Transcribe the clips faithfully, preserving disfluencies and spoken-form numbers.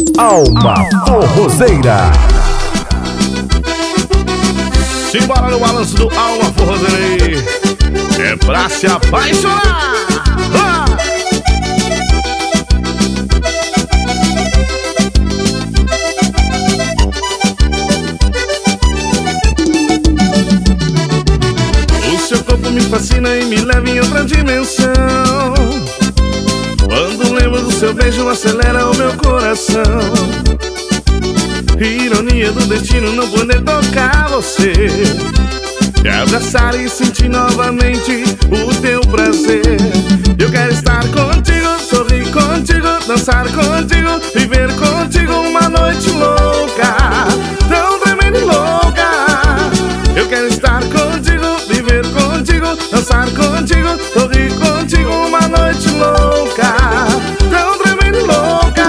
Alma Forrozeira. Simbora no balanço do Alma Forrozeira. É pra se apaixonar. Ah! O seu corpo me fascina e me leva em outra dimensão. Quando lembro do seu beijo, acelera o meu coração. Ironia do destino não poder tocar você, te abraçar e sentir novamente o teu prazer. Eu quero estar contigo, sorrir contigo, dançar contigo, viver contigo uma noite louca, tão tremenda e louca. Eu quero estar contigo, viver contigo, dançar contigo, sorrir contigo uma noite louca, tão tremenda e louca.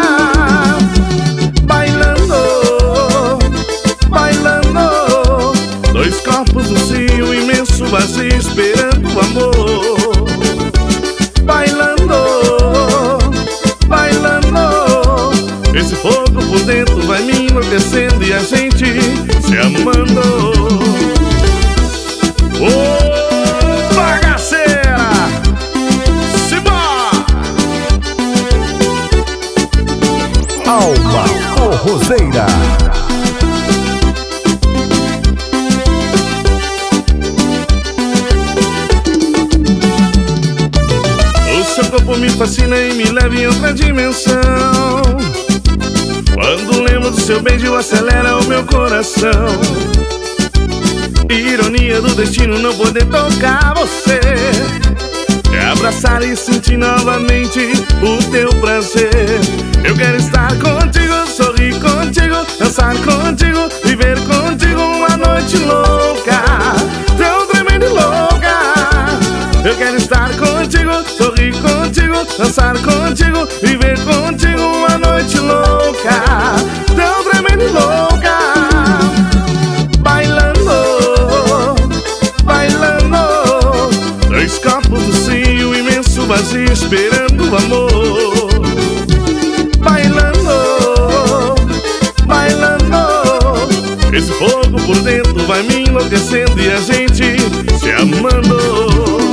Bailando, bailando, dois corpos no cio imenso vazio esperando o amor. Bailando, bailando, esse fogo por dentro vai me enlouquecendo e a gente se amando. Ô, bagaceira, simbora! Alma Forrozeira. O seu corpo me fascina e me leva em outra dimensão. Quando lembro do seu beijo, acelera o meu coração. Ironia do destino não poder tocar você, te abraçar e sentir novamente o teu prazer. Eu quero estar contigo, sorrir contigo, dançar contigo, viver contigo uma noite louca, tão tremenda e louca. Eu quero estar contigo, sorrir contigo, dançar contigo, viver contigo uma noite louca, tão tremenda e louca. Bailando, bailando, dois copos do cio imenso vazio esperando o amor. Bailando, bailando, esse fogo por dentro vai me enlouquecendo e a gente se amando.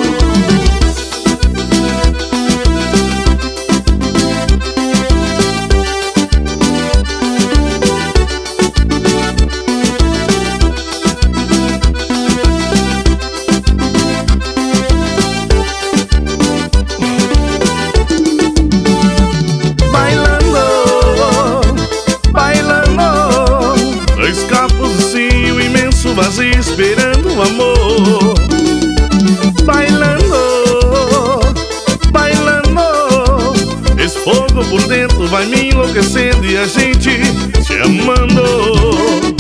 Vazio esperando o amor. Bailando, bailando, esse fogo por dentro vai me enlouquecendo e a gente se amando.